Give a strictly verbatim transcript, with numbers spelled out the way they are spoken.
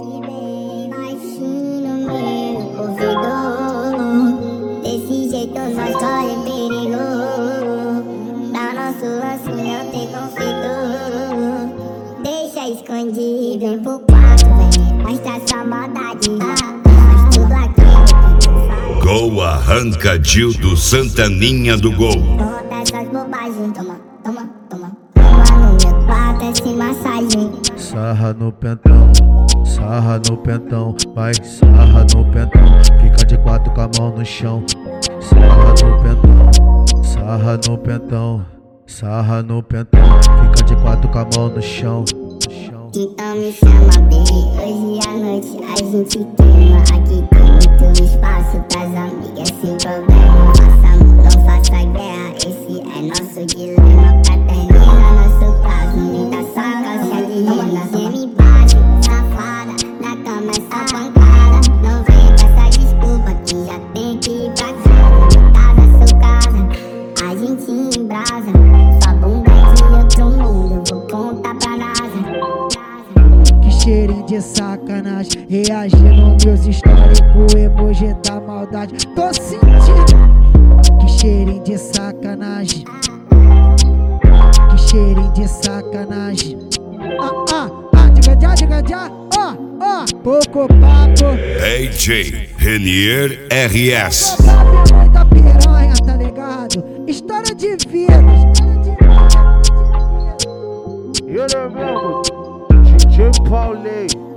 E bem baixinho no meu ouvido. Desse jeito nós corre perigo. Pra nosso lance não ter conflito. Deixa escondido, vem pro quarto, vem mostra sua maldade. Faz tudo aquilo. Gol arrancadinho do Santaninha do Gol. Todas essas bobagens, toma, toma, toma. Toma no meu quarto, essa massagem. Sarra no pentão, sarra no pentão, vai, sarra no pentão. Fica de quatro com a mão no chão. Sarra no pentão, sarra no pentão, sarra no pentão. Fica de quatro com a mão no chão. Então me chama, baby, hoje à noite a gente queima. Aqui tem muito espaço pras amigas sem problema. Faça amor, não faça guerra, esse é nosso dilema. Pra terminar nosso caso, me dá só calça de rena. Cê me bate, safada, na cama essa pancada. Não vem com essa desculpa que já tem que ir pra casa. Casa, sua casa, a gente embrasa. Sua bunda é de outro mundo, vou contar pra NASA. Cheirinho de sacanagem, reagindo meus stories com emoji da maldade. Tô sentindo que cheirinho de sacanagem, que cheirinho de sacanagem. Ah, ah, ah, diga já, diga já, ó, ó, pouco papo. D J Renier R S. Pouco papo é muita piranha, tá ligado? História de vida, história de vida. E ele é mesmo, D J Paulinho.